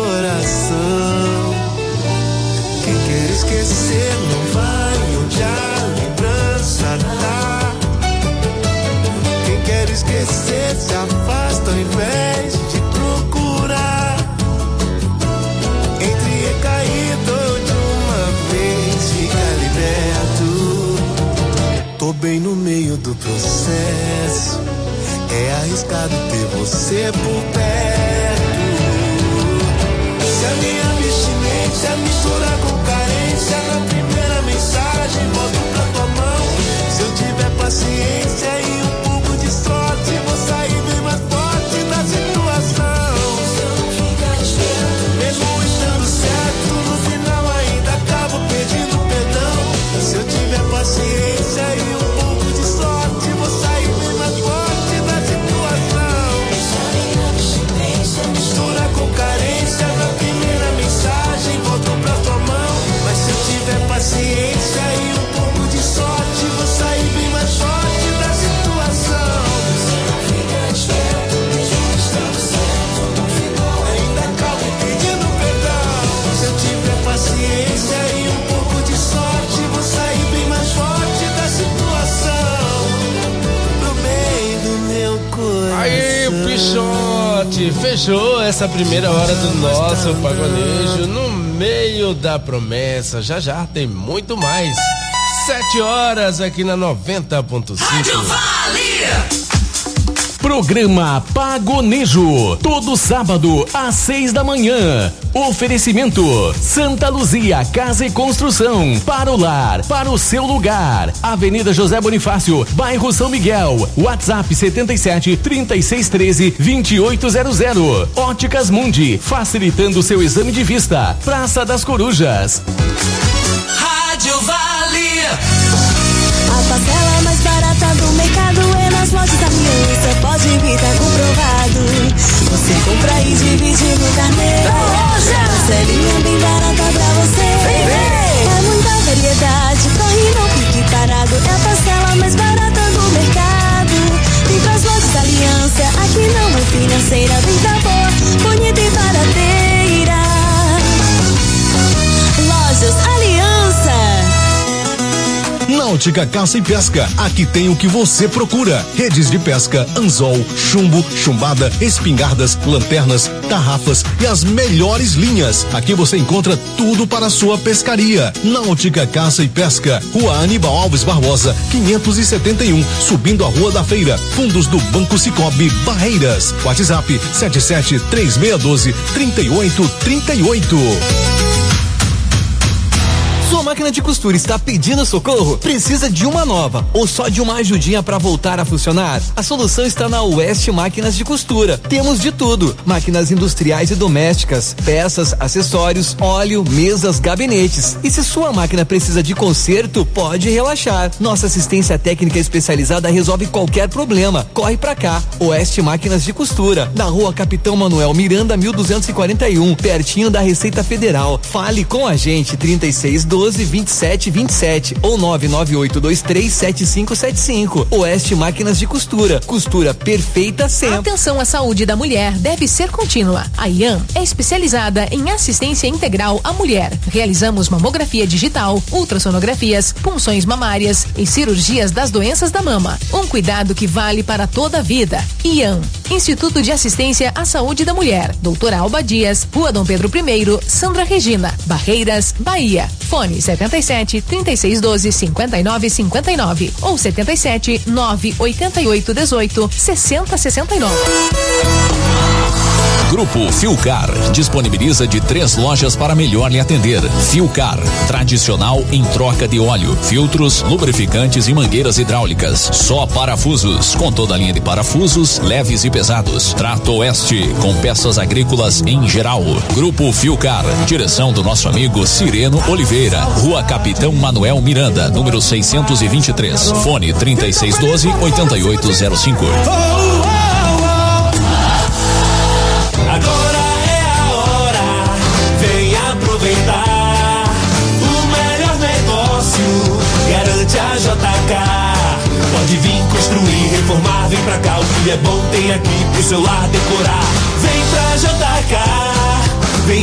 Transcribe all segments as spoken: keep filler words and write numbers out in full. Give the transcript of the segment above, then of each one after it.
coração. Quem quer esquecer não vai onde a lembrança tá. Quem quer esquecer se afasta ao invés de procurar. Entre recaído de uma vez, fica liberto. Tô bem no meio do processo. É arriscado ter você por perto. Se a minha abstinência misturar com carência, na primeira mensagem volto pra tua mão. Se eu tiver paciência e um pouco de sorte, vou sair bem mais forte da situação. Se eu não ficar esperto, mesmo estando certo, no final ainda acabo pedindo perdão. Se eu tiver paciência e um pouco de sorte, vou sair bem mais forte da situação. Se a minha abstinência mistura com carência, na primeira mensagem volto pra tua mão. Mas se eu tiver paciência e um pouco de sorte, vou sair bem mais forte da situação. Se não fica esperto, mesmo estando certo, no final ainda acabo pedindo perdão. Se eu tiver paciência e um pouco de sorte, vou sair bem mais forte da situação. Pro bem do meu coração. Aí, Pichote, fechou essa primeira hora do nosso pagonejo no meio da promessa. Já já tem muito mais. Sete horas aqui na noventa ponto cinco. Rádio Vale! Programa Pagonejo, todo sábado às seis da manhã. Oferecimento Santa Luzia Casa e Construção, para o lar, para o seu lugar. Avenida José Bonifácio, bairro São Miguel. WhatsApp setenta e sete, trinta e seis, treze, vinte e oito zero zero. Óticas Mundi, facilitando o seu exame de vista. Praça das Corujas. Rádio Vale! A parcela mais barata do mercado é nas lojas da Aliança. Pode vir, tá comprovado. Você compra e divide no carnê. Parcelinha bem barata pra você. Vem, vem. É muita variedade, corre não fique parado. É a parcela mais barata do mercado. Vem pras lojas da Aliança, aqui não é financeira. Vem da boa, bonita e barateira. Lojas Aliança. Náutica Caça e Pesca, aqui tem o que você procura: redes de pesca, anzol, chumbo, chumbada, espingardas, lanternas, tarrafas e as melhores linhas. Aqui você encontra tudo para a sua pescaria. Náutica Caça e Pesca, Rua Aníbal Alves Barbosa, quinhentos e setenta e um, subindo a Rua da Feira, fundos do Banco Cicobi, Barreiras. WhatsApp sete sete três seis um dois, três oito três oito. Sua máquina de costura está pedindo socorro? Precisa de uma nova ou só de uma ajudinha para voltar a funcionar? A solução está na Oeste Máquinas de Costura. Temos de tudo: máquinas industriais e domésticas, peças, acessórios, óleo, mesas, gabinetes. E se sua máquina precisa de conserto, pode relaxar. Nossa assistência técnica especializada resolve qualquer problema. Corre pra cá. Oeste Máquinas de Costura, na Rua Capitão Manuel Miranda, mil duzentos e quarenta e um, pertinho da Receita Federal. Fale com a gente, trinta e seis, doze, vinte e sete, vinte e sete ou nove nove oito dois três sete cinco sete cinco. Oeste Máquinas de Costura, costura perfeita sempre. Atenção à saúde da mulher deve ser contínua. A I A M é especializada em assistência integral à mulher. Realizamos mamografia digital, ultrassonografias, punções mamárias e cirurgias das doenças da mama. Um cuidado que vale para toda a vida. I A M, Instituto de Assistência à Saúde da Mulher, Doutora Alba Dias, Rua Dom Pedro I, Sandra Regina, Barreiras, Bahia. Fone setenta e sete, trinta e seis, doze, cinquenta e nove, cinquenta e nove ou setenta e sete, nove, oitenta e oito, dezoito, sessenta, sessenta e nove. Grupo Filcar disponibiliza de três lojas para melhor lhe atender. Filcar, tradicional em troca de óleo, filtros, lubrificantes e mangueiras hidráulicas. Só parafusos, com toda a linha de parafusos, leves e pesados. Trato Oeste, com peças agrícolas em geral. Grupo Filcar, direção do nosso amigo Cireno Oliveira, Rua Capitão Manuel Miranda, número seiscentos e vinte e três. Fone trinta e seis, doze, oitenta e oito zero cinco. Agora é a hora, vem aproveitar. O melhor negócio garante a J K. Pode vir construir, reformar, vem pra cá. O que é bom tem aqui pro seu lar decorar. Vem pra J K, vem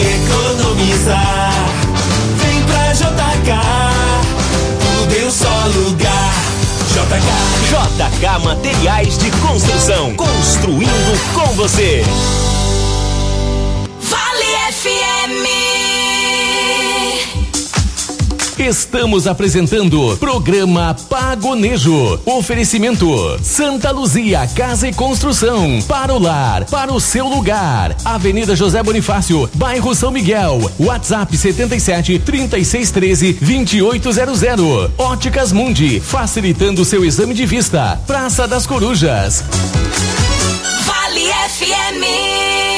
economizar. Vem pra J K, tudo em um só lugar. J K. J K Materiais de Construção, construindo com você. Vale F M. Estamos apresentando programa Pagonejo. Oferecimento Santa Luzia Casa e Construção. Para o lar, para o seu lugar. Avenida José Bonifácio, bairro São Miguel. WhatsApp setenta e sete, trinta e seis, treze, vinte e oito zero zero. Óticas Mundi, facilitando seu exame de vista. Praça das Corujas. Vale F M.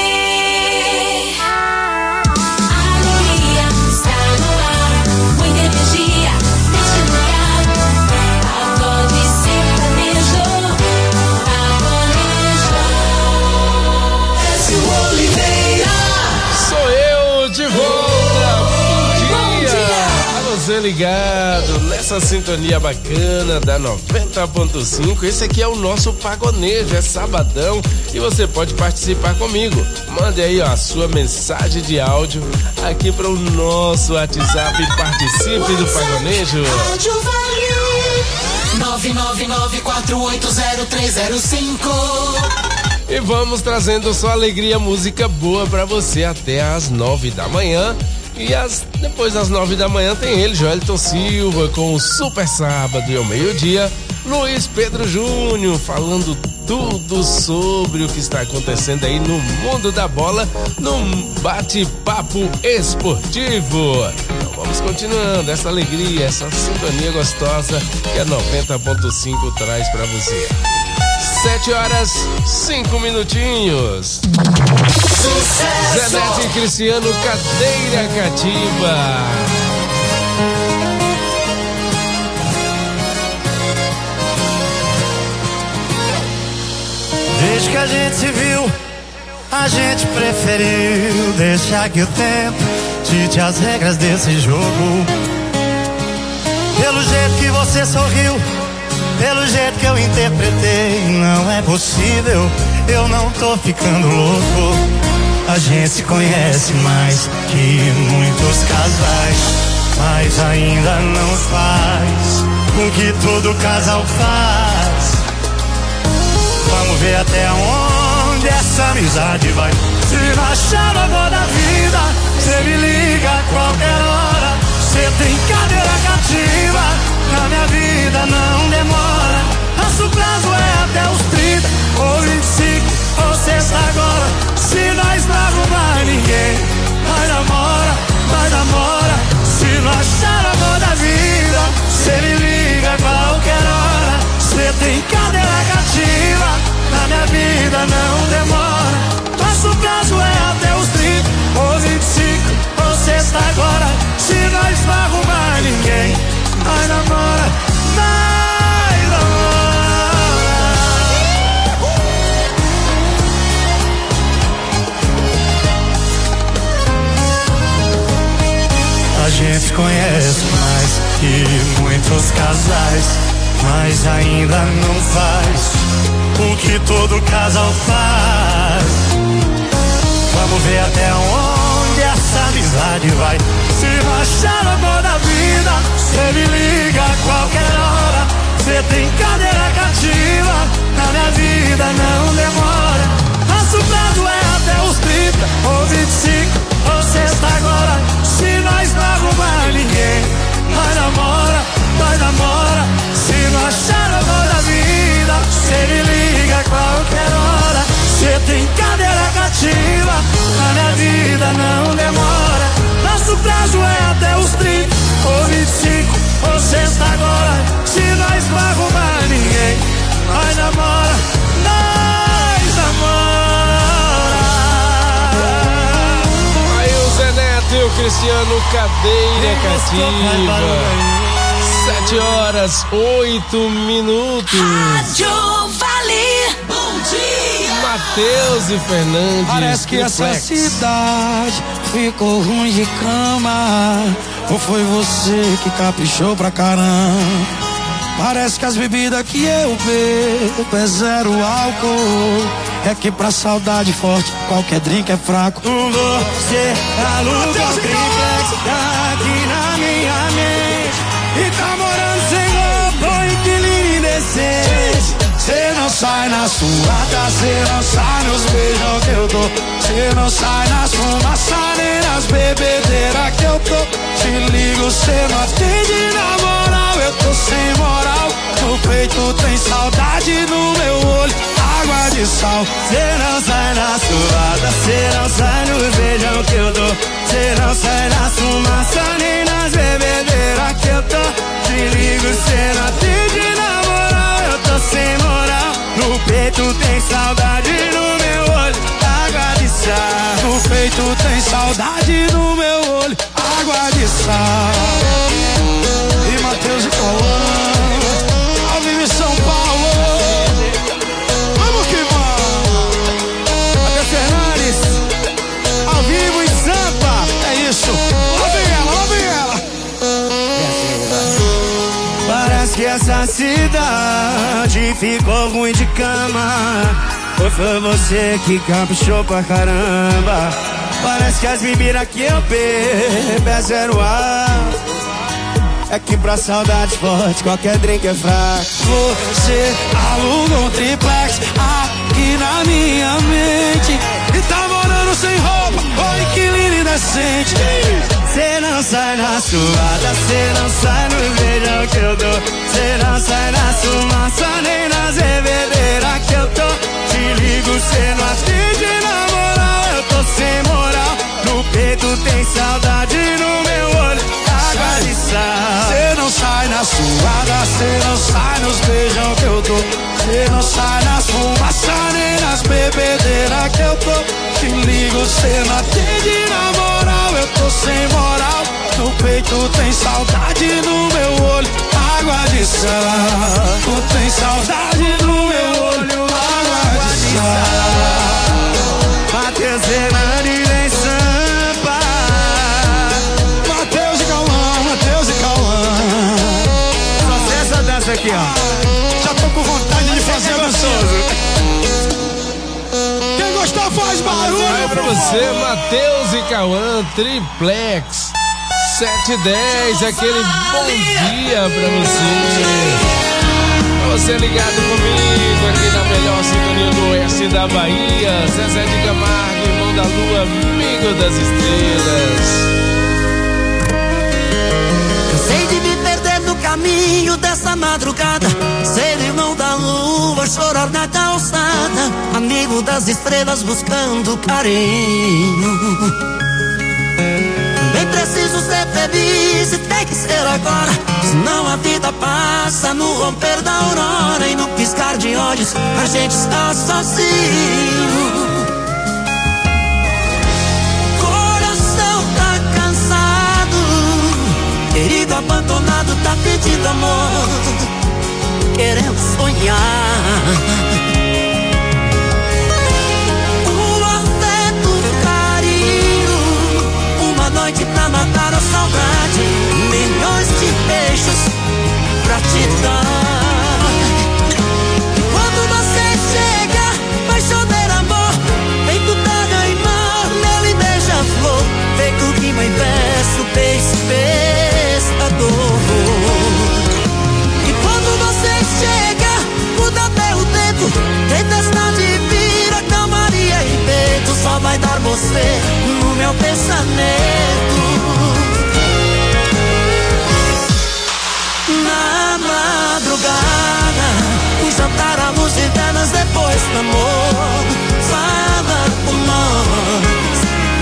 Você ligado nessa sintonia bacana da noventa ponto cinco. Esse aqui é o nosso Pagonejo, é sabadão e você pode participar comigo. Mande aí ó, a sua mensagem de áudio aqui para o nosso WhatsApp e participe do Pagonejo. nove nove nove quatro oito zero três zero cinco. E vamos trazendo só alegria, música boa para você até às nove da manhã. E as, depois das nove da manhã tem ele, Joelton Silva, com o Super Sábado. E ao meio-dia, Luiz Pedro Júnior, falando tudo sobre o que está acontecendo aí no mundo da bola, num bate-papo esportivo. Então vamos continuando, essa alegria, essa sintonia gostosa que a noventa ponto cinco traz para você. Sete horas, cinco minutinhos. Sucesso! Zé Neto e Cristiano, Cadeira Cativa. Desde que a gente se viu, a gente preferiu deixar que o tempo dite as regras desse jogo. Pelo jeito que você sorriu, pelo jeito que eu interpretei, não é possível, eu não tô ficando louco. A gente se conhece mais que muitos casais, mas ainda não faz o que todo casal faz. Vamos ver até onde essa amizade vai. Se não achar o amor da vida, cê me liga a qualquer hora. Cê tem cadeira cativa, na minha vida não demora. Nosso prazo é até os trinta, ou vinte e cinco, ou sexta agora. Se nós não arrumar ninguém, vai namora, vai namora. Se não achar o amor da vida, cê me liga a qualquer hora. Cê tem cadeira cativa, na minha vida não demora. Nosso prazo é até os trinta, ou vinte e cinco, ou sexta agora. Se nós não arrumar ninguém, vai namora, vai namora. A gente conhece mais que muitos casais, mas ainda não faz o que todo casal faz. Vamos ver até onde essa amizade vai. Se não achar o amor da vida, cê me liga a qualquer hora. Cê tem cadeira cativa, na minha vida não demora. Nosso prazo é até os trinta, ou vinte e cinco, ou sexta agora. Se nós não arrumar ninguém, vai namora, vai namora. Se não achar o amor da vida, cê me liga a qualquer hora. Cê tem cadeira cativa, na minha vida não demora. Nosso prazo é até os trinta, ou vinte e cinco, ou sexta agora. Se nós não arrumar ninguém, nós namora, nós namora. Aí o Zé Neto e o Cristiano, Cadeira Cativa. Sete horas, oito minutos. Rádio Vale, bom dia. Matheus e Fernandes. Parece que essa Triplex. cidade ficou ruim de cama. Ou foi você que caprichou pra caramba? Parece que as bebidas que eu bebo é zero álcool. É que pra saudade forte qualquer drink é fraco. Você aluga o triplex aqui na minha mente e tá morando sem roupa, inquilino indecente. Cê não sai na suada, cê não sai nos beijos que eu dou. Cê não sai nas fumaças nem nas bebedeiras que eu tô. Te ligo, cê não atende na moral, eu tô sem moral. No peito tem saudade, no meu olho água de sal. Cê não sai na suada, cê não sai nos beijos que eu dou. Cê não sai nas fumaças nem nas bebedeiras que eu tô. Te ligo, cê não atende na moral, eu tô sem moral. No peito tem saudade, no meu olho água de sal. No peito tem saudade, no meu olho água de sal. E Matheus e Cauã, ao vivo em São Paulo. Vamos que vamos. Até Fernandes, ao vivo em Sampa. É isso. Lá vem ela, lá vem ela. Parece que essa cidade ficou ruim de cama. Ou foi você que caprichou pra caramba? Parece que as bebidas que eu bebo é zero álcool. É que pra saudade forte qualquer drink é fraco. Você aluga um triplex aqui na minha mente e tá morando sem roupa, oi inquilino indecente. Cê não sai na suada, cê não sai no beijão que eu dou. Cê não sai na fumaça nem nas bebedeiras que eu tô. Te ligo, cê não atende na moral, eu tô sem moral. No peito tem saudade, no meu olho água de sal. Cê não sai na suada, cê não sai nos beijão que eu dou. Cê não sai nas fumaças nem nas bebedeiras que eu tô. Te ligo, cê não atende na moral, eu tô sem moral. No peito tem saudade, no meu olho água de sal. Tu tem saudade, no meu olho água de sal. Matheus Hernandes em Sampa. Matheus e Cauã, Matheus e Cauã. Só sei essa dança aqui, ó. Já tô com vontade de fazer gostoso. Quem gostar faz barulho. Vai pra você, Matheus e Cauã, Triplex. sete e dez, aquele bom dia pra você. Você ligado comigo aqui na melhor sintonia do oeste da Bahia. Zezé de Camargo, irmão da lua, amigo das estrelas. Cansei de me perder no caminho dessa madrugada. Ser irmão da lua, chorar na calçada. Amigo das estrelas buscando carinho. Também preciso ser feliz e tem que ser agora. Senão a vida passa no romper da aurora. E no piscar de olhos a gente está sozinho. Coração tá cansado, querido abandonado tá pedindo amor, querendo sonhar. O afeto, o carinho, uma noite pra matar a saudade, milhões de beijos pra te dar. Quando você chega, vai chover amor, feito daga e mar, mel e beija-flor, feito rima em verso, beijo pescador. E quando você chega, muda até o tempo, tempestade vira calmaria e peito, só vai dar você no meu pensamento. Na madrugada, um jantar à luz de velas depois do amor. Fala com nós,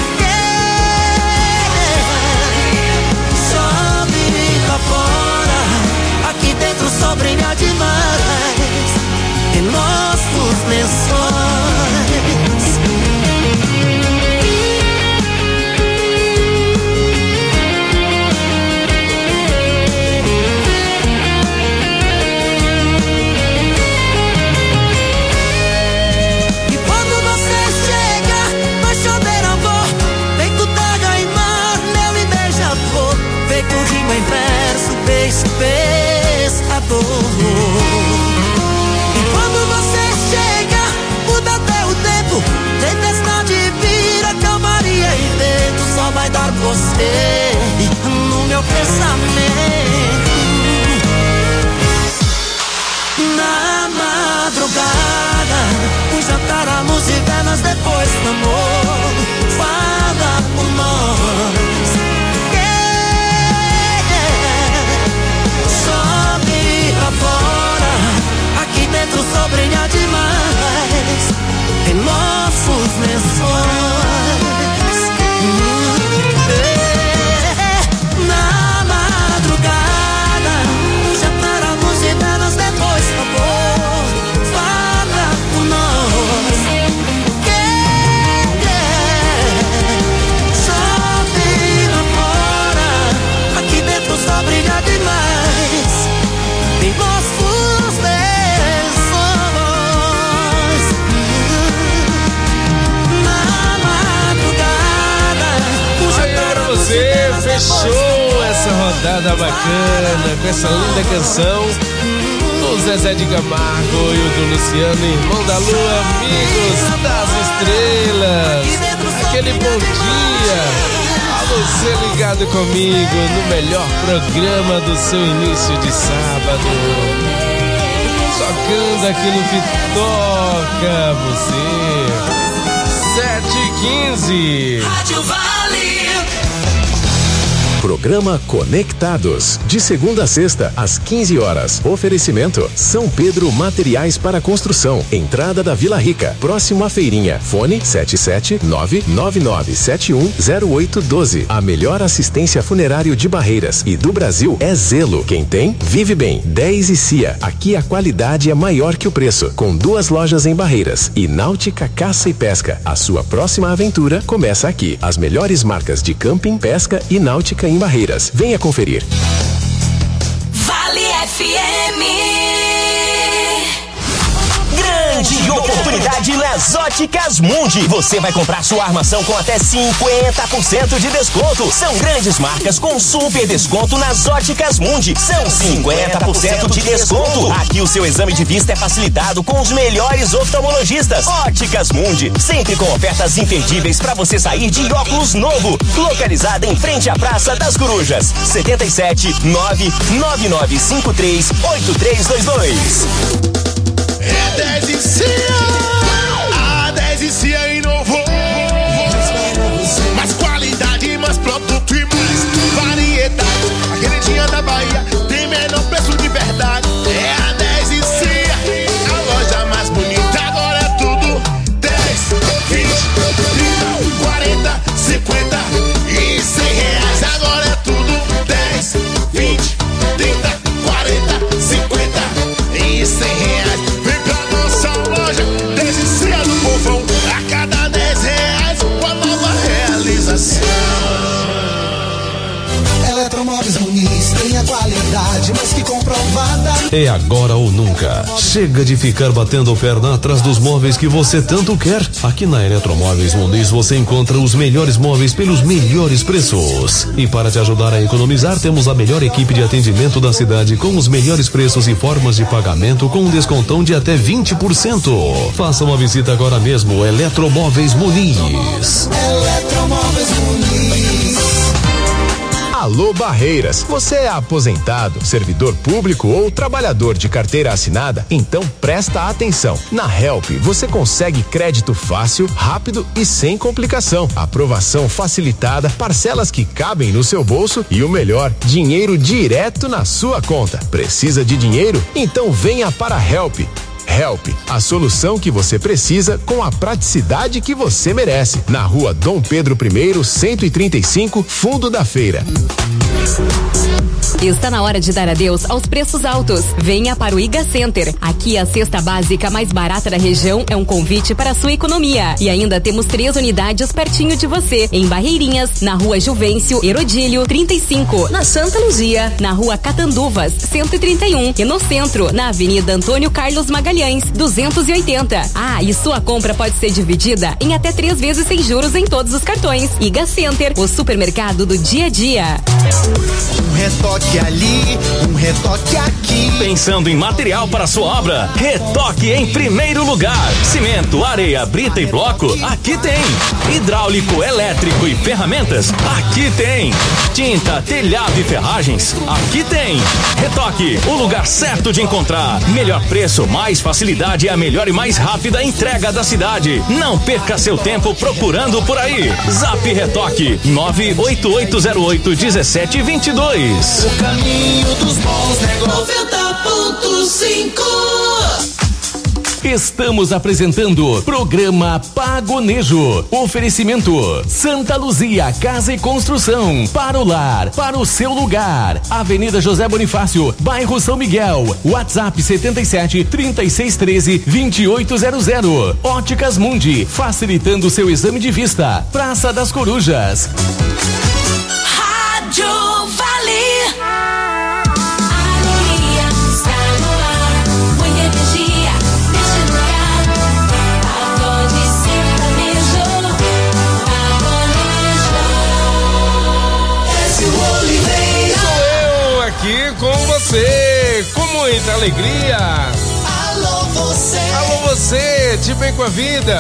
yeah. Chove lá fora, aqui dentro o sol brilha demais em nossos lençóis. você no meu pensamento. Na madrugada, um jantar, a luz e velas depois do amor. Fala por nós, yeah. Sobe pra fora, aqui dentro só brilha demais em nossos lençóis. Yeah. Na madrugada, um jantar, a luz e velas depois do amor. Fala por nós, yeah, yeah. Sobe lá fora, aqui dentro só brilha demais em nossos lençóis. Na madrugada, um jantar, a luz e Você velas depois do fechou essa rodada bacana com essa linda canção do Zezé de Camargo e o do Luciano, irmão da lua, amigos das estrelas. Aquele bom dia a você ligado comigo no melhor programa do seu início de sábado, tocando aquilo que toca você. Sete e quinze. Rádio Vale. Programa Conectados, de segunda a sexta, às quinze horas. Oferecimento São Pedro Materiais para Construção, entrada da Vila Rica, próximo à feirinha. Fone sete sete nove nove nove sete um zero oito um dois. A melhor assistência funerário de Barreiras e do Brasil é Zelo. Quem tem, vive bem. dez e Cia, aqui a qualidade é maior que o preço. Com duas lojas em Barreiras e Náutica Caça e Pesca. A sua próxima aventura começa aqui. As melhores marcas de camping, pesca e náutica em Barreiras. Venha conferir. Vale F M. Grande oportunidade nas Óticas Mundi. Você vai comprar sua armação com até cinquenta por cento de desconto. São grandes marcas com super desconto nas Óticas Mundi. São cinquenta por cento de desconto. Aqui o seu exame de vista é facilitado com os melhores oftalmologistas. Óticas Mundi, sempre com ofertas imperdíveis para você sair de óculos novo. Localizada em frente à Praça das Corujas. setenta e sete nove nove nove cinco três oito três dois dois. É dez e Cia, a dez e Cia inovou. Mais qualidade, mais produto e mais variedade. A queridinha da Bahia tem menor preço de verdade. É a dez e Cia, a loja mais bonita. Agora é tudo dez, vinte, trinta, quarenta, cinquenta e cem reais. Agora é tudo dez, vinte, trinta, quarenta, cinquenta e cem reais. Vem pra nossa loja, dez e Cia do povão. A cada dez reais, uma nova realização. Eletromóveis Muniz tem a qualidade mais que comprovada. É agora ou nunca. Chega de ficar batendo perna atrás dos móveis que você tanto quer. Aqui na Eletromóveis Muniz você encontra os melhores móveis pelos melhores preços. E para te ajudar a economizar, temos a melhor equipe de atendimento da cidade com os melhores preços e formas de pagamento com um descontão de até vinte por cento. Faça uma visita agora mesmo. Eletromóveis Muniz. Eletromóveis Muniz. Alô Barreiras, você é aposentado, servidor público ou trabalhador de carteira assinada? Então presta atenção. Na Help você consegue crédito fácil, rápido e sem complicação. Aprovação facilitada, parcelas que cabem no seu bolso e o melhor, dinheiro direto na sua conta. Precisa de dinheiro? Então venha para a Help. Help, a solução que você precisa com a praticidade que você merece. Na rua Dom Pedro I, cento e trinta e cinco, fundo da feira. Está na hora de dar adeus aos preços altos. Venha para o Iga Center. Aqui a cesta básica mais barata da região é um convite para a sua economia. E ainda temos três unidades pertinho de você. Em Barreirinhas, na rua Juvencio Herodílio trinta e cinco. Na Santa Luzia, na rua Catanduvas cento e trinta e um. E no centro, na Avenida Antônio Carlos Magalhães duzentos e oitenta. Ah, e sua compra pode ser dividida em até três vezes sem juros em todos os cartões. Iga Center, o supermercado do dia a dia. Um retoque retoque ali, um retoque aqui. Pensando em material para sua obra? Retoque em primeiro lugar. Cimento, areia, brita e bloco? Aqui tem. Hidráulico, elétrico e ferramentas? Aqui tem. Tinta, telhado e ferragens? Aqui tem. Retoque, o lugar certo de encontrar. Melhor preço, mais facilidade e a melhor e mais rápida entrega da cidade. Não perca seu tempo procurando por aí. Zap Retoque nove oito oito zero oito um sete dois dois. O caminho dos bons negócios. noventa ponto cinco. Estamos apresentando programa Pagonejo. Oferecimento Santa Luzia Casa e Construção. Para o lar, para o seu lugar. Avenida José Bonifácio, bairro São Miguel. WhatsApp setenta e sete, trinta e seis, treze, vinte e oito zero zero. Óticas Mundi, facilitando seu exame de vista. Praça das Corujas. Rádio Vale. Aqui com você, com muita alegria. Alô você. Alô você, de bem com a vida.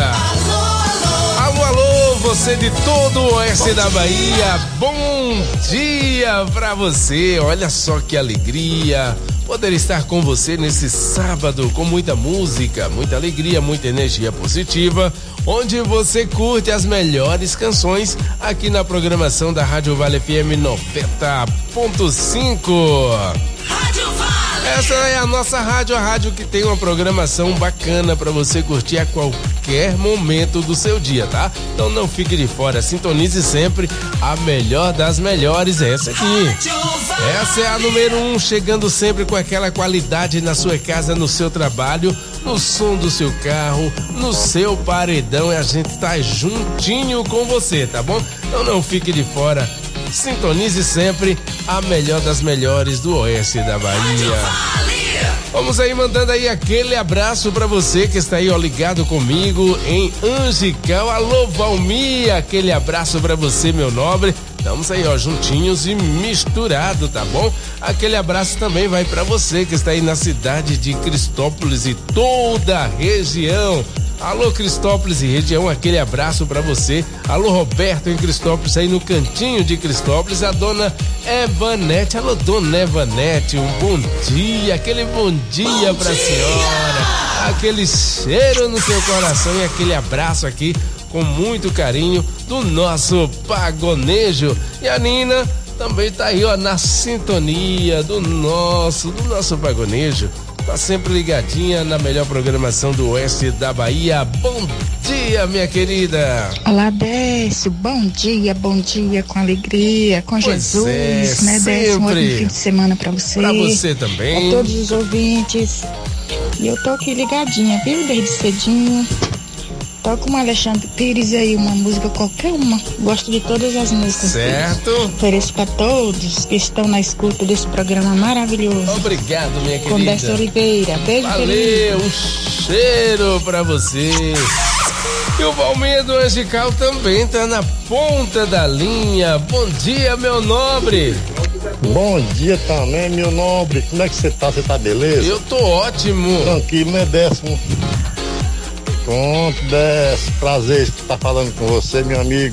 Alô, alô. Alô, alô, você de todo o oeste da Bahia. Bom dia pra você. Olha só que alegria poder estar com você nesse sábado com muita música, muita alegria, muita energia positiva, onde você curte as melhores canções aqui na programação da Rádio Vale F M noventa ponto cinco. Rádio Vale. Essa é a nossa rádio, a rádio que tem uma programação bacana para você curtir a qualquer momento do seu dia, tá? Então não fique de fora, sintonize sempre a melhor das melhores, essa aqui. Essa é a número um, chegando sempre com aquela qualidade na sua casa, no seu trabalho, no som do seu carro, no seu paredão, e a gente tá juntinho com você, tá bom? Então não fique de fora, sintonize sempre a melhor das melhores do oeste da Bahia. Vamos aí mandando aí aquele abraço pra você que está aí, ó, ligado comigo em Angical. Alô, Valmir, aquele abraço pra você, meu nobre. Estamos aí, ó, juntinhos e misturado, tá bom? Aquele abraço também vai pra você que está aí na cidade de Cristópolis e toda a região. Alô, Cristópolis e região, aquele abraço pra você. Alô, Roberto em Cristópolis, aí no cantinho de Cristópolis, a dona Evanete. Alô, dona Evanete, um bom dia, aquele bom dia bom pra dia. Senhora. Aquele cheiro no seu coração e aquele abraço aqui com muito carinho do nosso Pagonejo. E a Nina também tá aí, ó, na sintonia do nosso, do nosso Pagonejo. Tá sempre ligadinha na melhor programação do oeste da Bahia. Bom dia, minha querida. Olá, Décio. Bom dia, bom dia, com alegria, com pois Jesus, é, né, Décio? Um ótimo fim de semana pra você. Pra você também. Pra todos os ouvintes. E eu tô aqui ligadinha, viu? Desde cedinho. Toca uma Alexandre Pires aí, uma música qualquer uma. Gosto de todas as músicas. Certo. Ofereço para todos que estão na escuta desse programa maravilhoso. Obrigado, minha querida. Com Décio Oliveira. Beijo, valeu, querido. Um cheiro pra você. E o Valmir do Angical também tá na ponta da linha. Bom dia, meu nobre. Bom dia também, meu nobre. Como é que você tá? Você tá beleza? Eu tô ótimo. Tranquilo, né, Décimo? Pronto, Décio, prazer estar falando com você, meu amigo.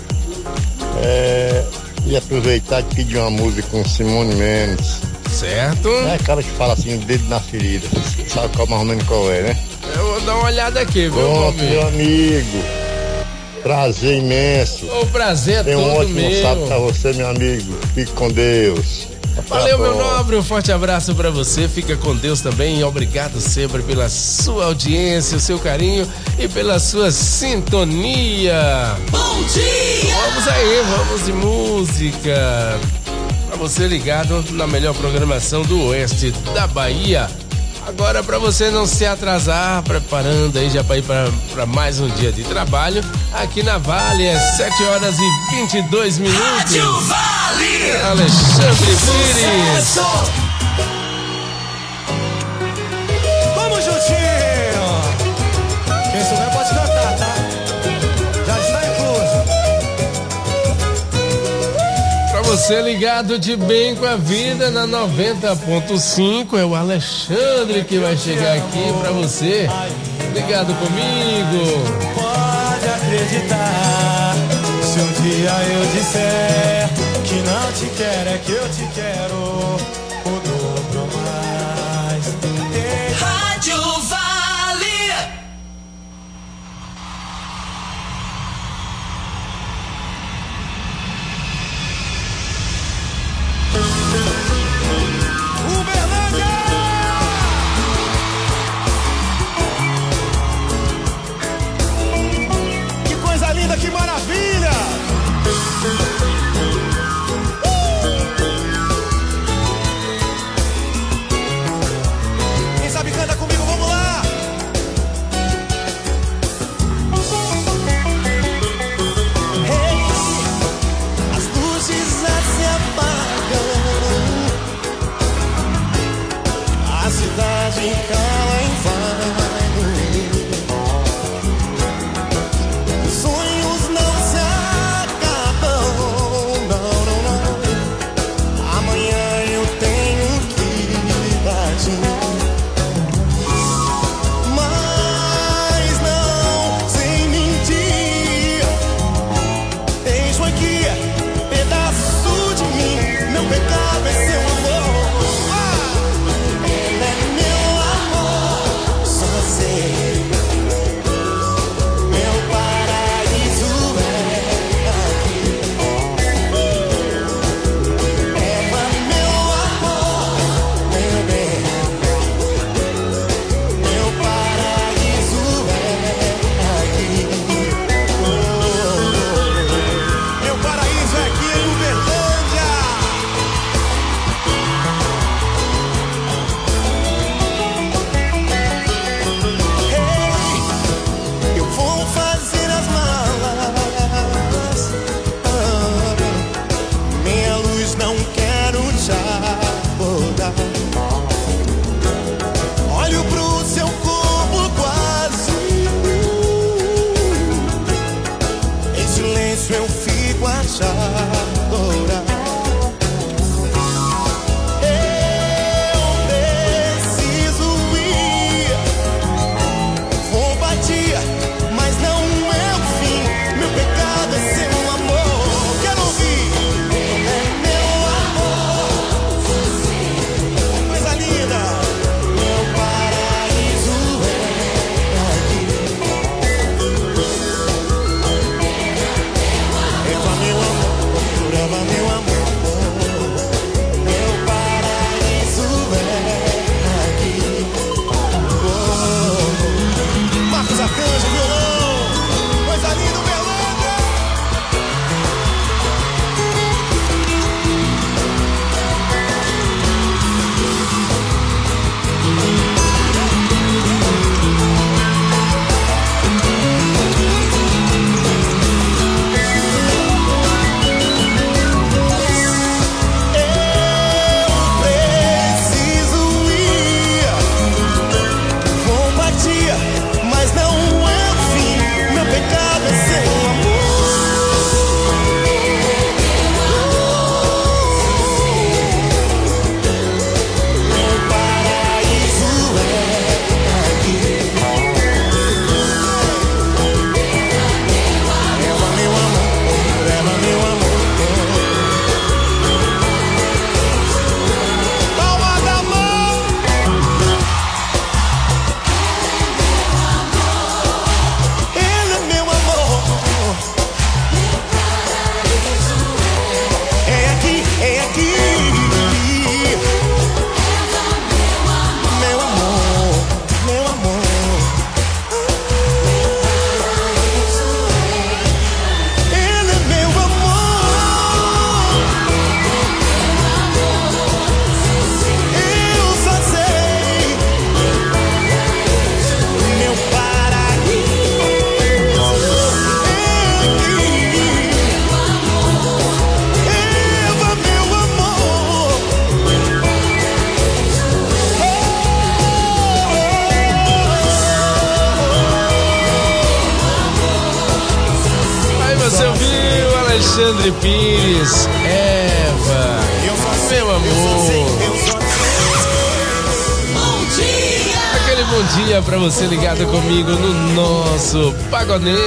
É, e aproveitar e pedir uma música com Simone Mendes. Certo. É aquela que fala assim, dedo na ferida. Sabe qual mais ou menos qual é, né? Eu vou dar uma olhada aqui, viu, Pronto, meu amigo. Prazer imenso. O prazer é Tem todo um ótimo meu. sábado pra você, meu amigo. Fique com Deus. Valeu, meu nobre, um forte abraço pra você, fica com Deus também e obrigado sempre pela sua audiência, o seu carinho e pela sua sintonia. Bom dia! Vamos aí, vamos de música pra você ligado na melhor programação do oeste da Bahia. Agora, pra você não se atrasar, preparando aí já pra ir pra, pra mais um dia de trabalho, aqui na Vale é sete horas e vinte e dois minutos. Rádio Vale! Alexandre Pires. Vamos juntinho! Quem souber pode cantar, tá? Já está incluso. Pra você ligado de bem com a vida na noventa ponto cinco, é o Alexandre que vai chegar aqui pra você. Ligado comigo. Pode acreditar, se um dia eu disser que não te quero, é que eu te quero o dobro mais. Rádio Vale. Que coisa linda, que maravilha! Quem sabe canta comigo, vamos lá! Hey, as luzes já se apagam, a cidade cala em vão. Sonhos não se acabam, não, não, não. Amanhã eu tenho que partir, mas não sem mentir. Deixo aqui pedaço de mim, meu pecado é seu amor. Ele é meu amor, só sei. Meu paraíso é aqui. Eva, meu amor, meu bem. Meu paraíso é aqui. Meu paraíso é aqui em Uberlândia. Hey, eu vou fazer as malas. Ah, minha luz, não quero te acordar. Olho pro seu corpo quase em silêncio, eu fico a te adorar. Eu preciso ir, vou partir, mas não é o fim. Meu pecado é seu amor. Quero ouvir. É meu amor, coisa linda. Meu paraíso é aqui. Eva, meu amor, Eva, meu amor. Meu paraíso é aqui. Oh, Marcos Arcanjo, violão. Coisa linda, Uberlândia. Preciso ir, vou partir, mas não é o fim. Meu pecado é seu amor. Meu paraíso é aqui. Eva, meu amor, Eva, meu amor. Palma da mão. Ele é meu amor. É aqui, é aqui. Meu amor, meu amor. Ele é meu amor. Eu só sei. Meu paraíso é aqui. Eva, meu amor. Aí você ouviu Alexandre Pires, é dia pra você ligado comigo no nosso Pagonejo.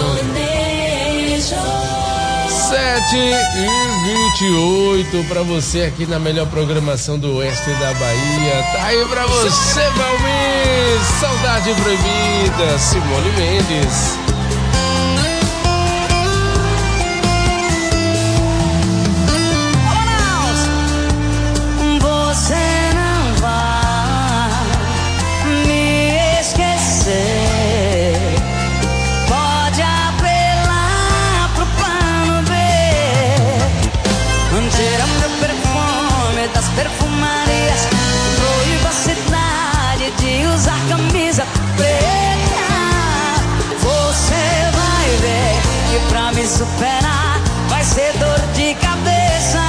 sete e vinte e oito pra você aqui na melhor programação do oeste da Bahia. Tá aí pra você, Valmir. Saudade Proibida, Simone Mendes. Você não vai me esquecer. Pode apelar pro plano B. Tira meu perfume das perfumarias. Proíba a cidade de usar camisa preta. Você vai ver que pra me superar vai ser dor de cabeça.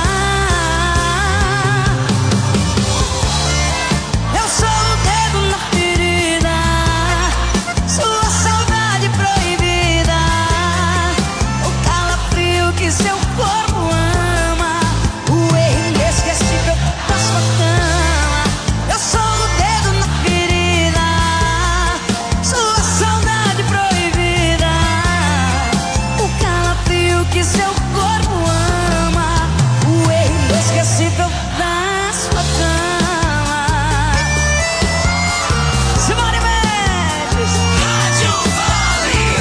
Seu corpo ama o erro inesquecível da sua cama. Eu sou o dedo na ferida, sua saudade proibida, o calafrio que seu corpo ama, o erro inesquecível da sua cama. Simone Mendes, Rádio Vale.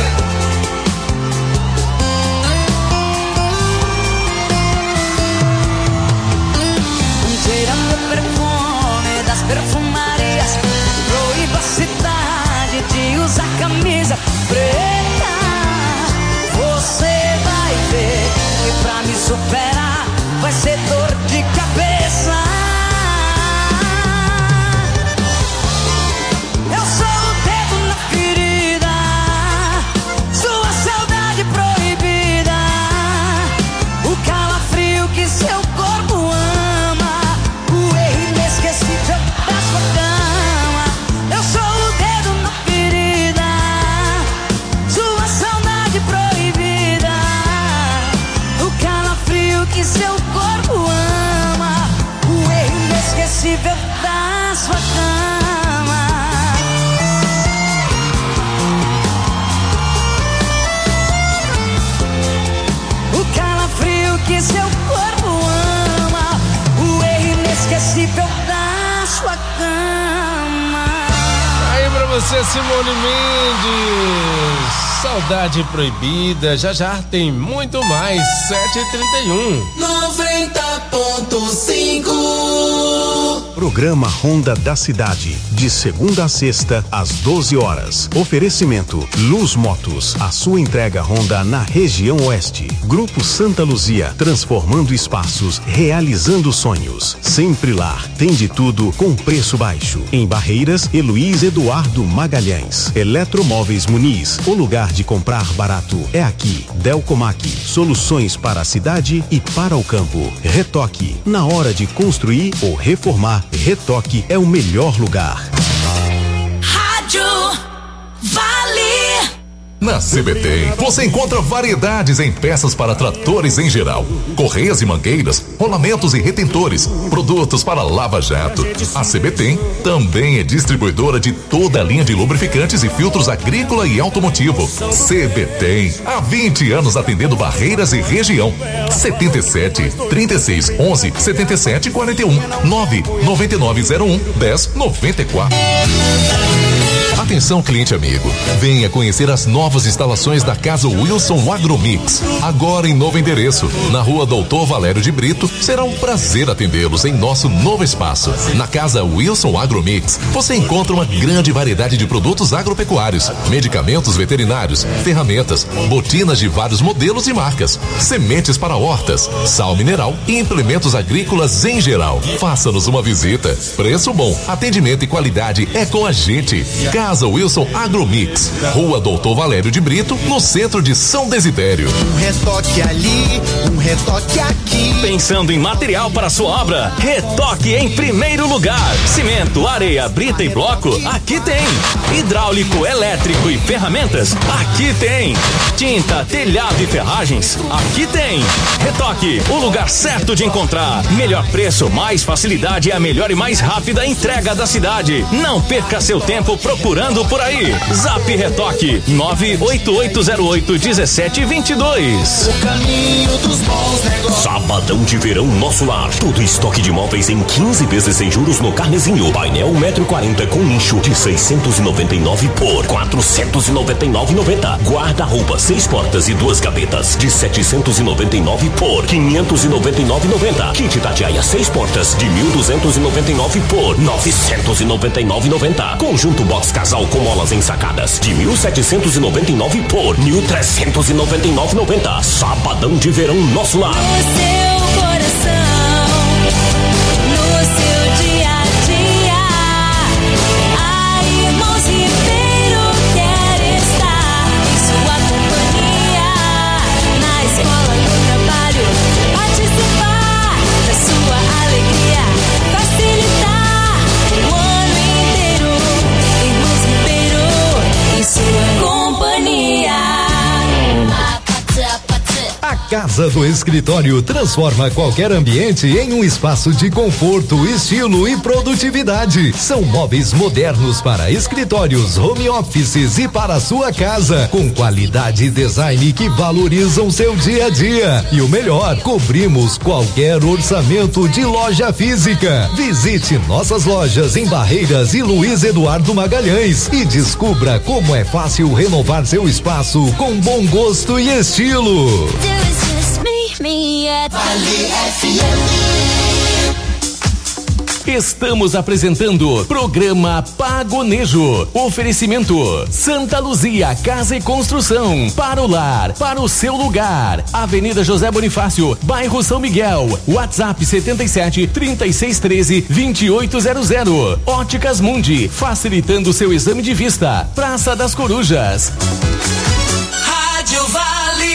Tirando o perfume das perfumarias, proíba a cidade de usar camisa preta. Você vai ver que pra me superar vai ser dor de cabeça. Eu sou o dedo na ferida, sua saudade proibida, o calafrio que seu corpo ama, o erro inesquecível da sua cama. Eu sou o dedo na ferida, sua saudade proibida, o calafrio que seu corpo ama, o erro inesquecível da sua cama. O calafrio que seu corpo ama, o erro inesquecível da sua cama. Aí pra você, Simone Mendes. Saudade Proibida. Já já tem muito mais. sete e trinta e um. noventa ponto cinco. Programa Ronda da Cidade, de segunda a sexta, às doze horas. Oferecimento Luz Motos, a sua entrega Honda na região oeste. Grupo Santa Luzia, transformando espaços, realizando sonhos. Sempre lá, tem de tudo com preço baixo. Em Barreiras, Heloís Eduardo Magalhães. Eletromóveis Muniz, o lugar de comprar barato é aqui. Delcomac, soluções para a cidade e para o campo. Retoque, na hora de construir ou reformar, Retoque é o melhor lugar. Rádio Vale. Na C B T, você encontra variedades em peças para tratores em geral, correias e mangueiras, rolamentos e retentores, produtos para lava-jato. A C B T também é distribuidora de toda a linha de lubrificantes e filtros agrícola e automotivo. C B T, há vinte anos atendendo Barreiras e região. setenta e sete, trinta e seis, onze, setenta e sete, quarenta e um, nove nove nove zero um, dez noventa e quatro. Atenção, cliente amigo, venha conhecer as novas instalações da Casa Wilson Agromix, agora em novo endereço, na Rua Doutor Valério de Brito. Será um prazer atendê-los em nosso novo espaço. Na Casa Wilson Agromix, você encontra uma grande variedade de produtos agropecuários, medicamentos veterinários, ferramentas, botinas de vários modelos e marcas, sementes para hortas, sal mineral e implementos agrícolas em geral. Faça-nos uma visita. Preço bom, atendimento e qualidade é com a gente. Casa Casa Wilson Agromix, Rua Doutor Valério de Brito, no centro de São Desidério. Um retoque ali, um retoque aqui. Pensando em material para sua obra? Retoque em primeiro lugar. Cimento, areia, brita e bloco? Aqui tem. Hidráulico, elétrico e ferramentas? Aqui tem. Tinta, telhado e ferragens? Aqui tem. Retoque, o lugar certo de encontrar. Melhor preço, mais facilidade e a melhor e mais rápida entrega da cidade. Não perca seu tempo procurando por aí. Zap Retoque nove oito oito zero oito um sete dois dois. O caminho dos bons negócios. Sabadão de verão Nosso Lar. Todo estoque de móveis em quinze vezes sem juros no Carnezinho. Painel um metro e quarenta com nicho de seiscentos e noventa e nove por quatrocentos e noventa e nove e noventa. Guarda-roupa seis portas e duas gavetas de setecentos e noventa e nove por quinhentos e noventa e nove e noventa. Kit Tatiaia seis portas de mil duzentos e noventa e nove por novecentos e noventa e nove e noventa. Conjunto box casal com molas ensacadas de mil setecentos e noventa e nove por mil trezentos e noventa e nove e noventa. Sabadão de verão Nosso Lar. No seu coração, no seu dia a dia, a Irmãos Ribeiro quer estar em sua companhia, na escola, no trabalho, participar da sua alegria, facilitar o ano inteiro. Irmãos Ribeiro e sua companhia. A Casa do Escritório transforma qualquer ambiente em um espaço de conforto, estilo e produtividade. São móveis modernos para escritórios, home offices e para a sua casa, com qualidade e design que valorizam seu dia a dia. E o melhor, cobrimos qualquer orçamento de loja física. Visite nossas lojas em Barreiras e Luiz Eduardo Magalhães e descubra como é fácil renovar seu espaço com bom gosto e estilo. Estamos apresentando programa Pagonejo. Oferecimento Santa Luzia Casa e Construção. Para o lar, para o seu lugar. Avenida José Bonifácio, bairro São Miguel. WhatsApp setenta e sete, trinta e seis, treze, vinte e oito zero zero. Óticas Mundi, facilitando seu exame de vista. Praça das Corujas. Rádio Vale.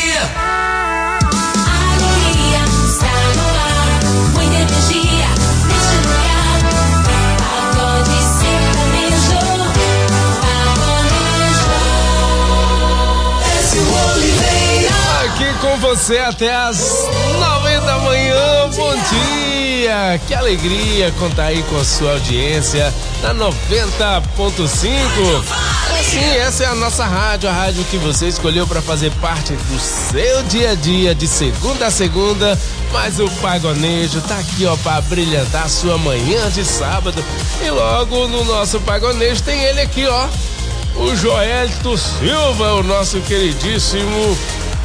Aqui com você até as nove da manhã, bom dia, que alegria contar aí com a sua audiência na noventa ponto cinco. Sim, essa é a nossa rádio, a rádio que você escolheu para fazer parte do seu dia a dia, de segunda a segunda, mas o Pagonejo tá aqui ó para brilhantar a sua manhã de sábado. E logo no nosso Pagonejo tem ele aqui ó, o Joelito Silva, o nosso queridíssimo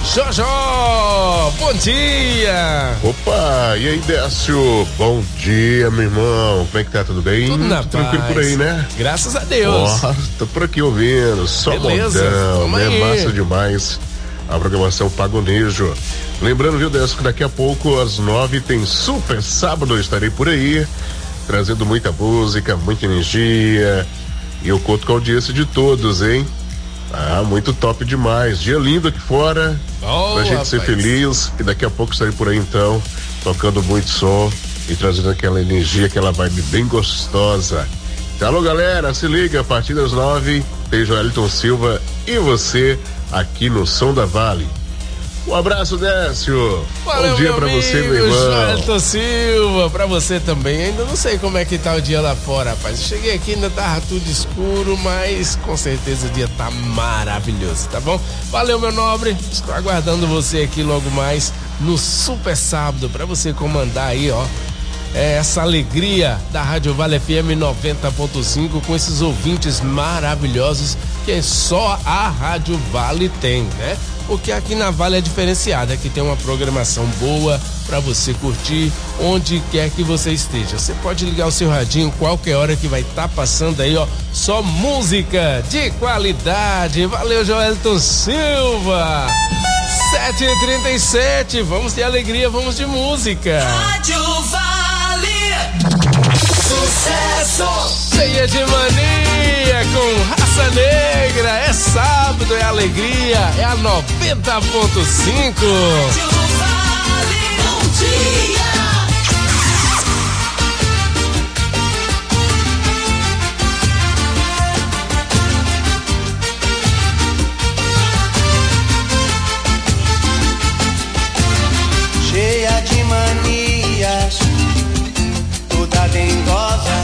Jojó, bom dia! Opa, e aí Décio? Bom dia, meu irmão, como é que tá, tudo bem? Tudo na Tranquilo paz. por aí, né? Graças a Deus. Ó, tô por aqui ouvindo, só Beleza, modão, tamo né? aí. Massa demais a programação Pagonejo. Lembrando, viu, Décio, que daqui a pouco às nove tem Super Sábado, eu estarei por aí, trazendo muita música, muita energia, e eu conto com a audiência de todos, hein? Ah, muito top demais. Dia lindo aqui fora. Oh, pra gente rapaz. ser feliz. E daqui a pouco estarei por aí então, tocando muito som e trazendo aquela energia, aquela vibe bem gostosa. Alô, galera, se liga, a partir das nove tem Joelito Silva e você aqui no Som da Vale. Um abraço, Décio. Valeu, Bom dia meu pra amigo, você, meu irmão. Joelito Silva, pra você também. Ainda não sei como é que tá o dia lá fora, rapaz. Eu cheguei aqui, ainda tava tudo escuro, mas com certeza o dia tá maravilhoso, tá bom? Valeu, meu nobre. Estou aguardando você aqui logo mais no Super Sábado, pra você comandar aí, ó, é, essa alegria da Rádio Vale F M noventa ponto cinco com esses ouvintes maravilhosos que só a Rádio Vale tem, né? Porque aqui na Vale é diferenciada, aqui tem uma programação boa para você curtir onde quer que você esteja. Você pode ligar o seu radinho qualquer hora que vai estar tá passando aí, ó, só música de qualidade. Valeu, Joelito Silva. sete e trinta e sete, vamos de alegria, vamos de música. Rádio Vale. Sucesso. Cheia de mania com Raça Raça Negra, é sábado, é alegria, é a noventa ponto cinco. Cheia de manias, toda dengosa,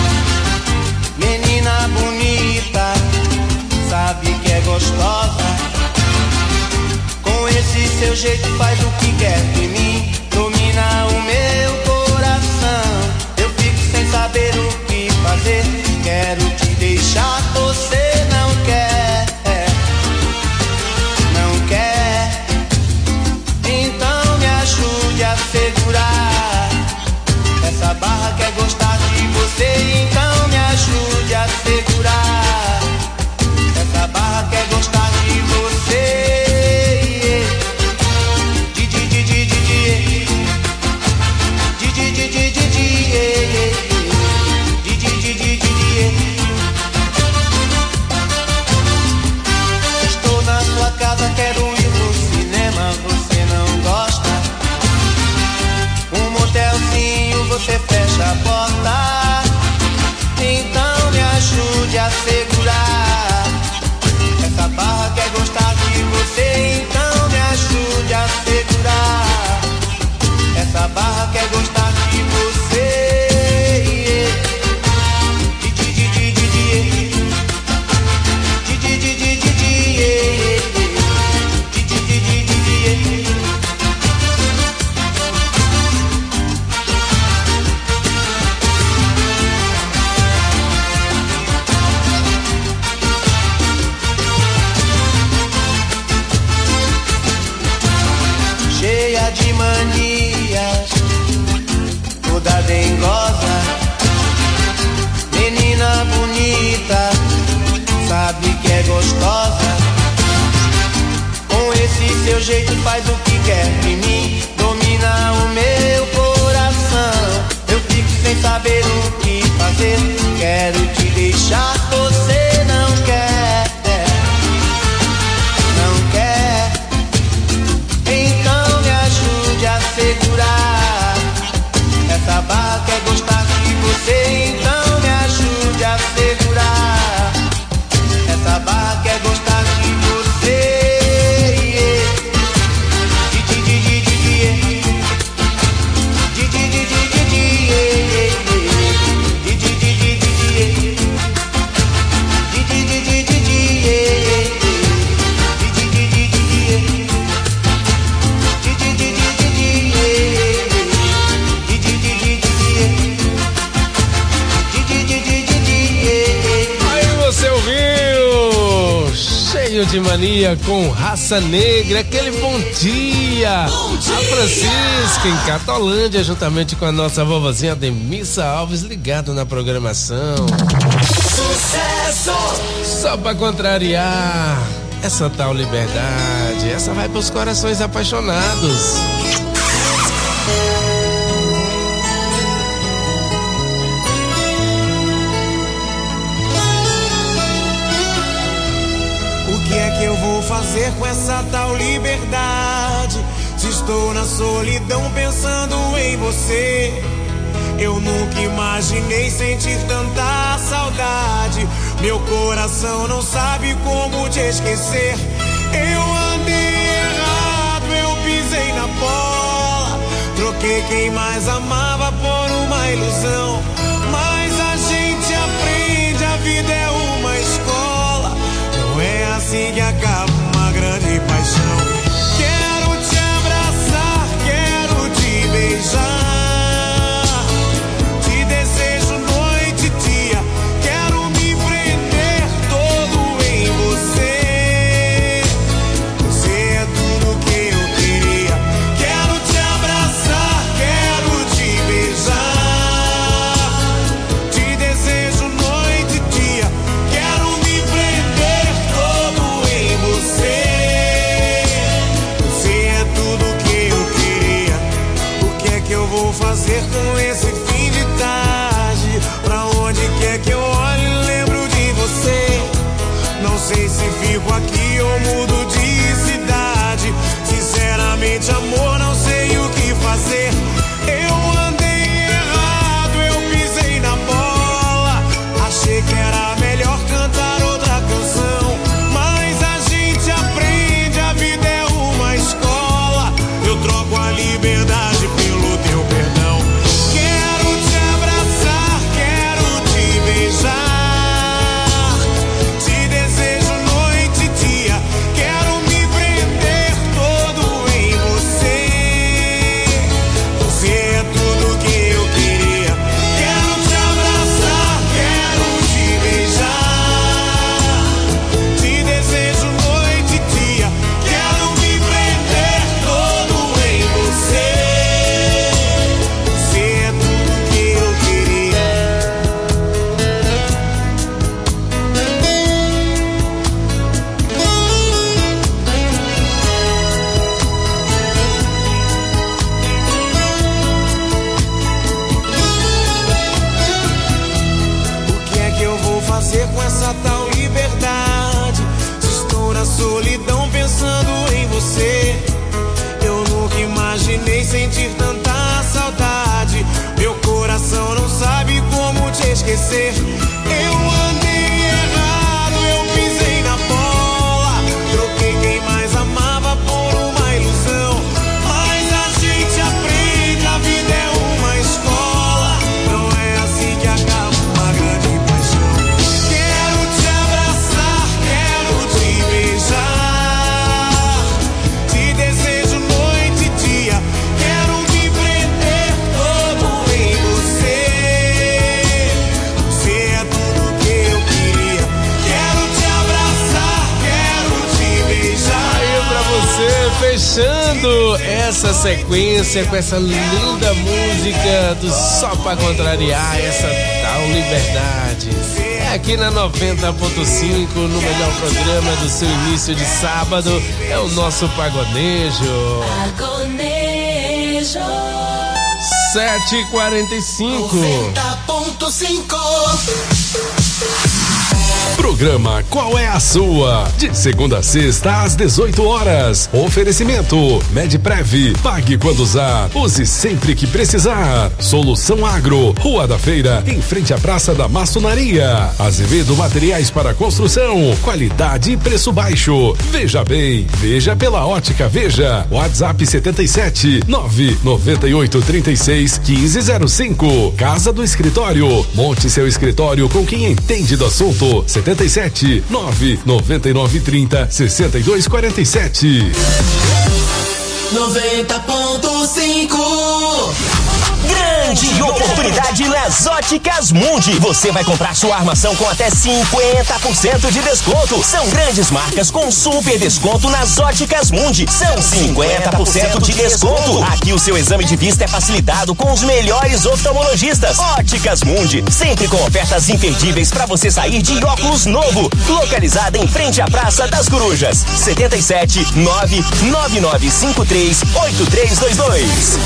menina bonita, sabe que é gostosa. Com esse seu jeito faz o que quer de mim, domina o meu coração. Eu fico sem saber o que fazer, quero te deixar, você não quer, não quer. Então me ajude a segurar essa barra, quer gostar de você. Então me ajude a segurar essa barra, quer gostar de você. Estou na sua casa, quero ir no cinema, você não gosta. Um motelzinho, você fecha a porta. Então me ajude a segurar essa barra, quer gostar de você. Então me ajude a segurar essa barra, quer gostar de você. Cheia de manias, toda dengosa, menina bonita, sabe que é gostosa. Com esse seu jeito faz o que quer de mim, domina o meu coração. Eu fico sem saber o que fazer, quero te deixar, você não quer, não quer. Então me ajude a segurar essa barra, quer gostar de você. Então me ajude a segurar essa barra, quer gostar de você. De mania com Raça Negra, aquele bom dia. Bom dia. A Francisca em Catolândia, juntamente com a nossa vovozinha Demissa Alves, ligado na programação. Sucesso! Só pra contrariar essa tal liberdade, essa vai pros corações apaixonados. O que é que eu vou fazer com essa tal liberdade? Se estou na solidão pensando em você. Eu nunca imaginei sentir tanta saudade. Meu coração não sabe como te esquecer. Eu andei errado, eu pisei na bola. Troquei quem mais amava por uma ilusão. Mas a gente aprende, a vida é uma escola. Não é assim que acaba uma grande paixão. Quero te abraçar, quero te beijar. Te desejo noite e dia. Quero me prender todo em você. Você é tudo que eu queria. Quero te abraçar, quero te beijar. Te desejo noite e dia. Quero me prender todo em você. Você é tudo que eu queria. O que é que eu vou fazer com esse fim de tarde? Pra onde quer que eu olhe, lembro de você. se fico aqui ou mudo de cidade. Sinceramente, amor, não sei o que fazer. Eu andei errado, eu pisei na bola. Achei que era melhor cantar outra canção, mas a gente aprende, a vida é uma escola. Eu troco a liberdade pelo teu perdão. Quero te abraçar, quero te beijar. Te desejo noite e dia. Quero me prender todo em você. Você é tudo que eu queria. Quero te abraçar, quero te beijar. Te desejo noite e dia. Quero me prender todo em você. Você é tudo que eu queria. O que é que eu vou fazer com essa tal liberdade? Se estou na solidão pensando em você. Eu nunca imaginei sentir tanta saudade. Meu coração não sabe como te esquecer. Eu andei errado, eu pisei na bola. Troquei quem mais amava por uma ilusão, mas a gente aprende, a vida é uma escola. Não é assim que acaba uma grande paixão. Quero te abraçar, quero te beijar. Te desejo noite e dia. Quero me prender todo em você. Você é tudo que eu queria. Quero te abraçar, quero te beijar. Aí pra você, fechando essa sequência com essa linda música do Só Pra Contrariar, essa tal liberdade. É aqui na noventa ponto cinco, no melhor programa do seu início de sábado, é o nosso Pagonejo. Pagonejo. sete e quarenta e cinco. noventa ponto cinco. Programa Qual é a Sua? De segunda a sexta às dezoito horas. Oferecimento Medprev. Pague quando usar. Use sempre que precisar. Solução Agro. Rua da Feira, em frente à Praça da Maçonaria. Azevedo Materiais para Construção. Qualidade e preço baixo. Veja bem. Veja pela Ótica Veja. WhatsApp setenta e sete nove nove oito três seis um cinco zero cinco. Casa do Escritório. Monte seu escritório com quem entende do assunto. setenta e sete nove nove nove trinta sessenta e dois quarenta e sete. noventa ponto cinco. Grande oportunidade nas Óticas Mundi. Você vai comprar sua armação com até cinquenta por cento de desconto. São grandes marcas com super desconto nas Óticas Mundi. São cinquenta por cento de desconto. Aqui o seu exame de vista é facilitado com os melhores oftalmologistas. Óticas Mundi, sempre com ofertas imperdíveis para você sair de óculos novo. Localizada em frente à Praça das Corujas. setenta e sete nove nove nove cinco três oito três dois dois.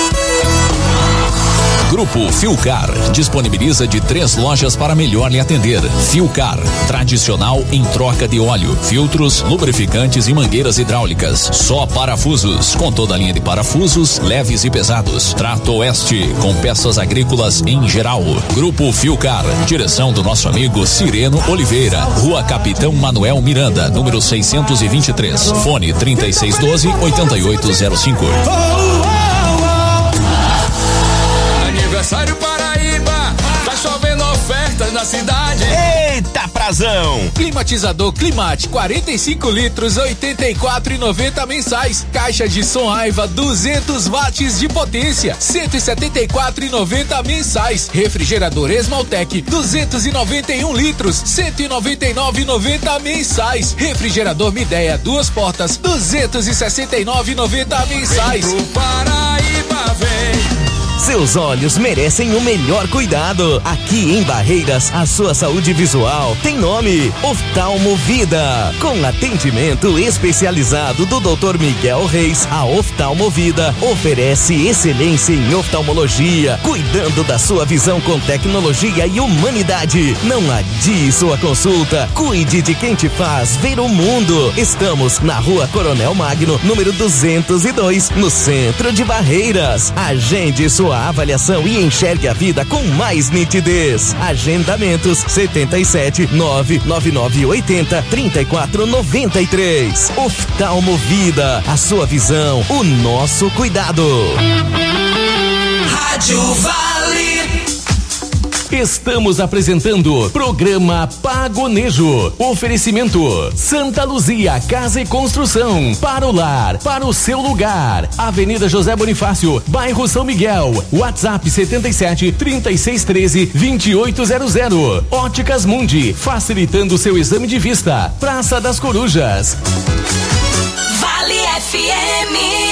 Grupo Filcar disponibiliza de três lojas para melhor lhe atender. Filcar, tradicional em troca de óleo, filtros, lubrificantes e mangueiras hidráulicas. Só parafusos, com toda a linha de parafusos, leves e pesados. Trato Oeste, com peças agrícolas em geral. Grupo Filcar, direção do nosso amigo Cireno Oliveira. Rua Capitão Manuel Miranda, número seiscentos e vinte e três. Fone trinta e seis doze, oitenta e oito zero cinco. Aniversário Paraíba, tá chovendo ofertas na cidade. Eita, prazão! Climatizador Climate, quarenta e cinco litros, oitenta e quatro e noventa mensais. Caixa de som Aiva, duzentos watts de potência, cento e setenta e quatro e noventa mensais. Refrigerador Esmaltec, duzentos e noventa e um litros, cento e noventa e nove e noventa mensais. Refrigerador Midea, duas portas, duzentos e sessenta e nove e noventa mensais. Vem pro Paraíba, vem. Seus olhos merecem o melhor cuidado. Aqui em Barreiras, a sua saúde visual tem nome: Oftalmo Vida. Com atendimento especializado do doutor Miguel Reis, a Oftalmo Vida oferece excelência em oftalmologia, cuidando da sua visão com tecnologia e humanidade. Não adie sua consulta. Cuide de quem te faz ver o mundo. Estamos na Rua Coronel Magno, número duzentos e dois, no centro de Barreiras. Agende sua avaliação e enxergue a vida com mais nitidez. Agendamentos setenta e sete, nove nove nove oito zero, trinta e quatro noventa e três. Oftalmo Vida, a sua visão, o nosso cuidado. Rádio Vale. Estamos apresentando programa Pagonejo. Oferecimento Santa Luzia Casa e Construção. Para o lar, para o seu lugar. Avenida José Bonifácio, bairro São Miguel. WhatsApp setenta e sete, trinta e seis, treze, vinte e oito zero zero. Óticas Mundi, facilitando seu exame de vista. Praça das Corujas. Vale F M.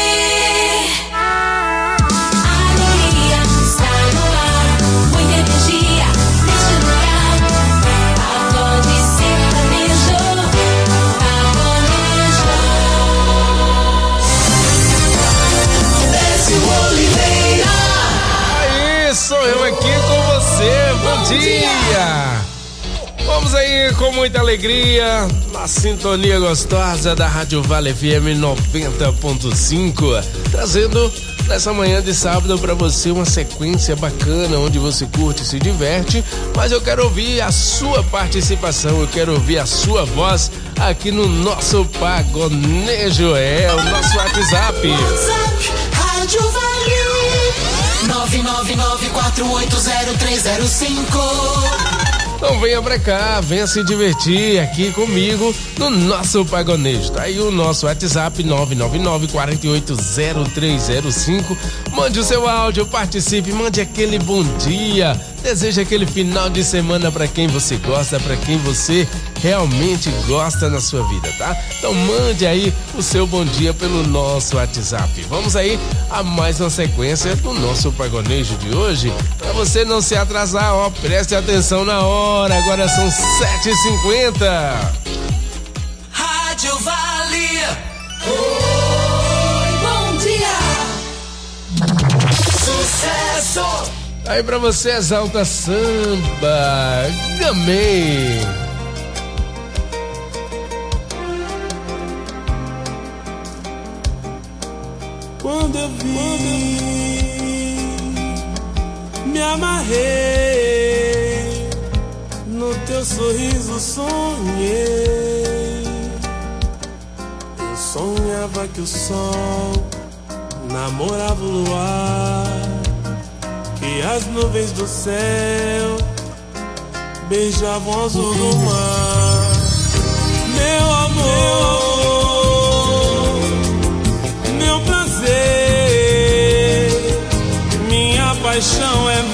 Sou eu aqui com você, bom, bom dia. dia! Vamos aí com muita alegria, na sintonia gostosa da Rádio Vale F M noventa ponto cinco, trazendo nessa manhã de sábado para você uma sequência bacana, onde você curte e se diverte, mas eu quero ouvir a sua participação, eu quero ouvir a sua voz aqui no nosso Pagonejo, é o nosso WhatsApp. WhatsApp, Rádio Vale. nove nove nove quatro oito zero três zero cinco. Então venha pra cá, venha se divertir aqui comigo no nosso Pagonejo. Tá aí o nosso WhatsApp nove nove nove quatro oito zero três zero cinco. Mande o seu áudio, participe, mande aquele bom dia. Deseja aquele final de semana pra quem você gosta, pra quem você realmente gosta na sua vida, tá? Então mande aí o seu bom dia pelo nosso WhatsApp. Vamos aí a mais uma sequência do nosso Pagonejo de hoje. Pra você não se atrasar, ó, preste atenção na hora. Agora são sete e cinquenta. Rádio Vale. Oi, bom dia. Sucesso. Aí pra você exalta samba, Gamei. Quando eu vi, me amarrei, no teu sorriso sonhei. Eu sonhava que o sol namorava o luar, que as nuvens do céu beijavam o azul do mar. Meu amor, meu prazer, minha paixão é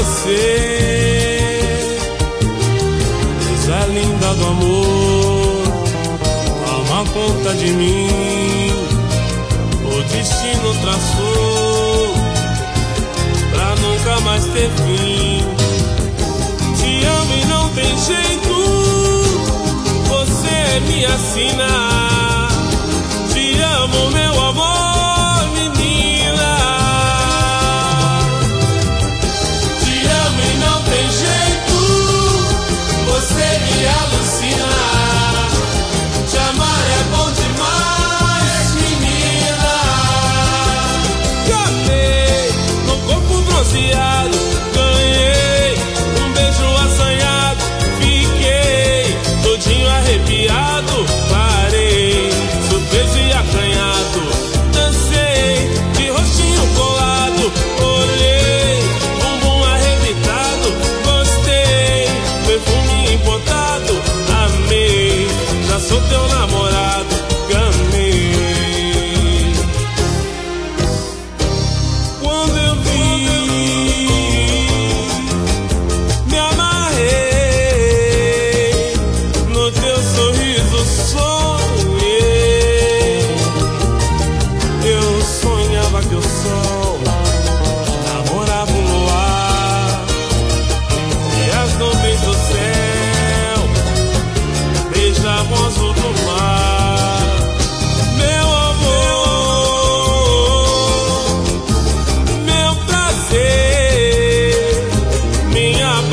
você. Coisa linda do amor, toma conta de mim. O destino traçou pra nunca mais ter fim. Te amo e não tem jeito, você me assina. Te amo, meu amor, menina. Te amo e não tem jeito, você me alucina. Te amar é bom demais, menina.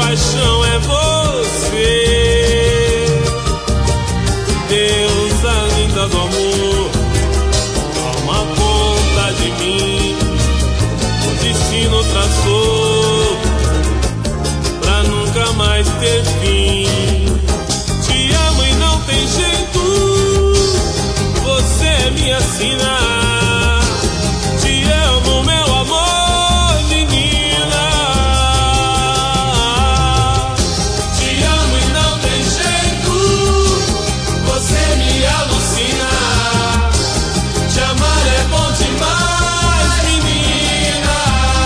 paixão é você. Deusa linda do amor, toma conta de mim. O destino traçou pra nunca mais ter fim. Te amo e não tem jeito, você é minha sina. Te amo, meu amor, menina. Te amo e não tem jeito, você me alucina. Te amar é bom demais, menina.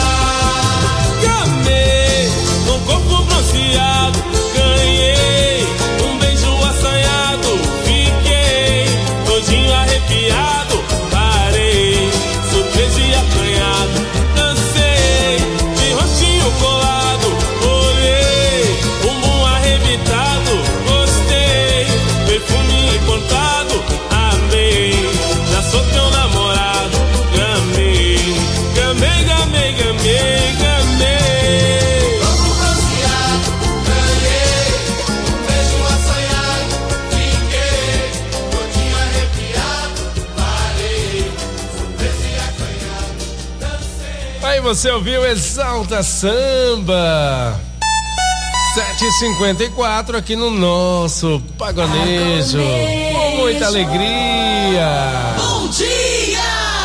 Gamei no corpo bronzeado, ganhei um beijo assanhado, fiquei todinho arrepiado, parei, surpreso e acanhado, dancei de rostinho colado, olhei, bumbum arrebitado, gostei, perfume importado, amei, já sou teu namorado, gamei, gamei, gamei, gamei, gamei. Corpo bronzeado, ganhei um beijo assanhado, fiquei todinho arrepiado, parei, surpreso e acanhado, dancei. Aí você ouviu Exalta Samba. sete e cinquenta e quatro aqui no nosso Pagonejo. Com muita alegria. Bom dia!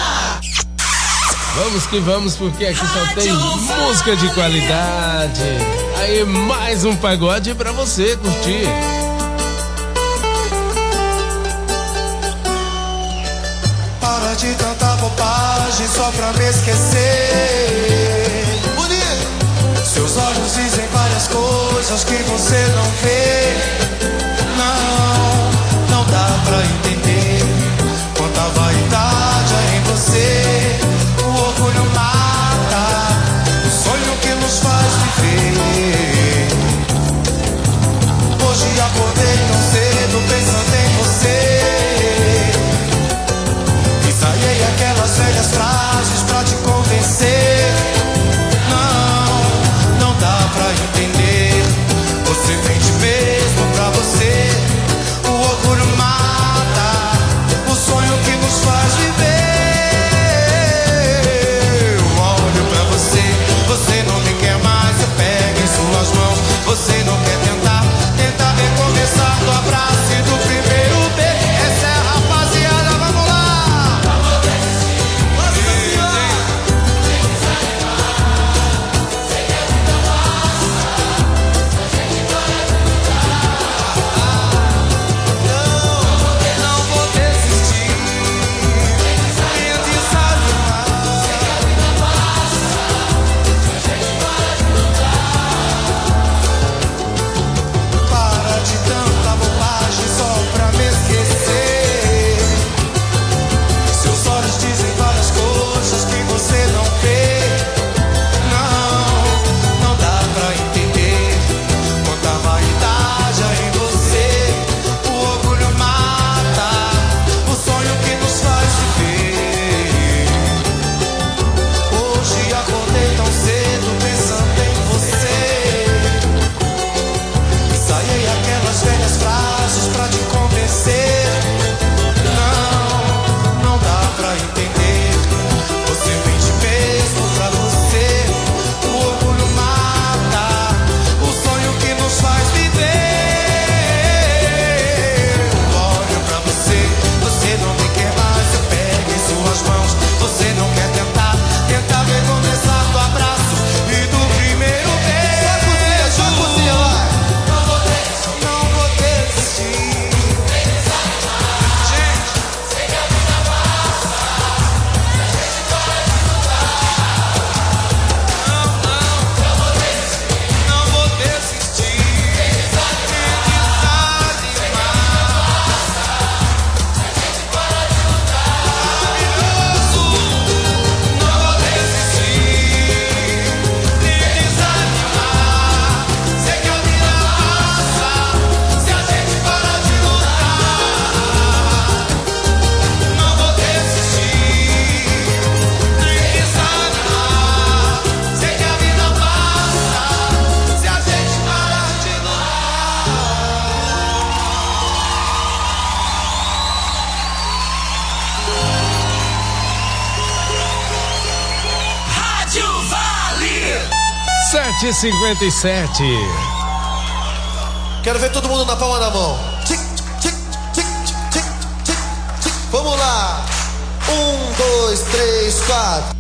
Vamos que vamos, porque aqui só tem música de qualidade. Aí mais um pagode pra você curtir. Para de tanta bobagem só pra me esquecer. Seus olhos dizem várias coisas que você não vê. Não, não dá pra entender quanta vaidade há em você. O orgulho mata o sonho que nos faz viver. Hoje acordei tão cedo pensando em você. Ensaiei aquelas velhas frases pra te convencer. sete e cinquenta e sete. Quero ver todo mundo na palma da mão. Tic, tic, tic, tic, tic, tic. Vamos lá. Um, dois, três, quatro.